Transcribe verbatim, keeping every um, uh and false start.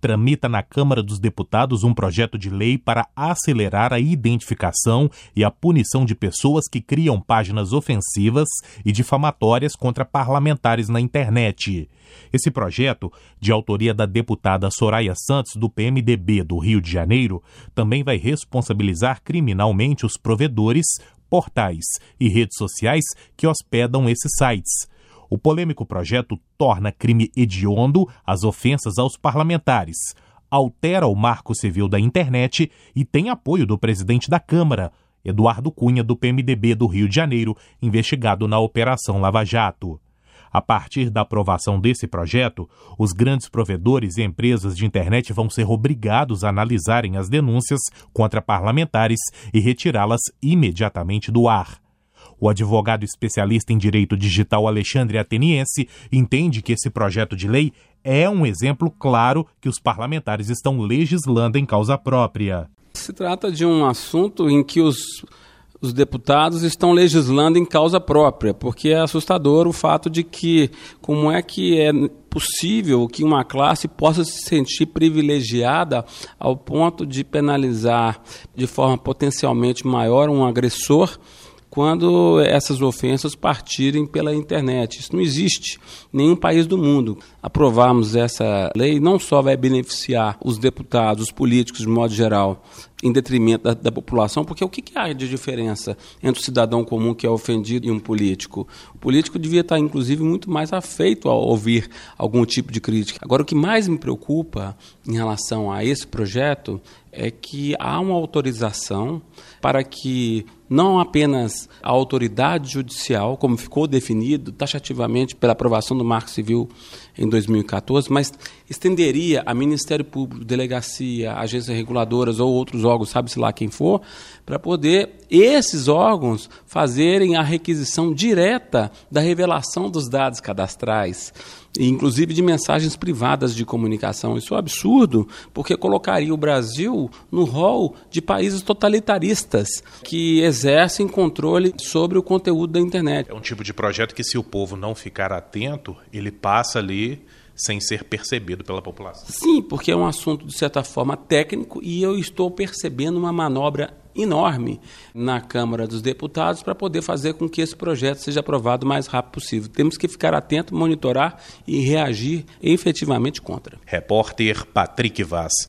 tramita na Câmara dos Deputados um projeto de lei para acelerar a identificação e a punição de pessoas que criam páginas ofensivas e difamatórias contra parlamentares na internet. Esse projeto, de autoria da deputada Soraya Santos, do P M D B do Rio de Janeiro, também vai responsabilizar criminalmente os provedores, portais e redes sociais que hospedam esses sites. O polêmico projeto torna crime hediondo as ofensas aos parlamentares, altera o marco civil da internet e tem apoio do presidente da Câmara, Eduardo Cunha, do P M D B do Rio de Janeiro, investigado na Operação Lava Jato. A partir da aprovação desse projeto, os grandes provedores e empresas de internet vão ser obrigados a analisarem as denúncias contra parlamentares e retirá-las imediatamente do ar. O advogado especialista em direito digital Alexandre Ateniense entende que esse projeto de lei é um exemplo claro que os parlamentares estão legislando em causa própria. Se trata de um assunto em que os, os deputados estão legislando em causa própria, porque é assustador o fato de que como é que é possível que uma classe possa se sentir privilegiada ao ponto de penalizar de forma potencialmente maior um agressor quando essas ofensas partirem pela internet. Isso não existe em nenhum país do mundo. Aprovarmos essa lei não só vai beneficiar os deputados, os políticos de modo geral, em detrimento da, da população, porque o que, que há de diferença entre o cidadão comum que é ofendido e um político? O político devia estar, inclusive, muito mais afeito a ouvir algum tipo de crítica. Agora, o que mais me preocupa em relação a esse projeto é que há uma autorização para que não apenas a autoridade judicial, como ficou definido taxativamente pela aprovação do Marco Civil em dois mil e quatorze, mas estenderia a Ministério Público, delegacia, agências reguladoras ou outros órgãos, sabe-se lá quem for, para poder esses órgãos fazerem a requisição direta da revelação dos dados cadastrais, inclusive de mensagens privadas de comunicação. Isso é um absurdo, porque colocaria o Brasil no rol de países totalitaristas que exercem controle sobre o conteúdo da internet. É um tipo de projeto que, se o povo não ficar atento, ele passa ali sem ser percebido pela população. Sim, porque é um assunto, de certa forma, técnico, e eu estou percebendo uma manobra enorme na Câmara dos Deputados para poder fazer com que esse projeto seja aprovado o mais rápido possível. Temos que ficar atentos, monitorar e reagir efetivamente contra. Repórter Patrick Vaz.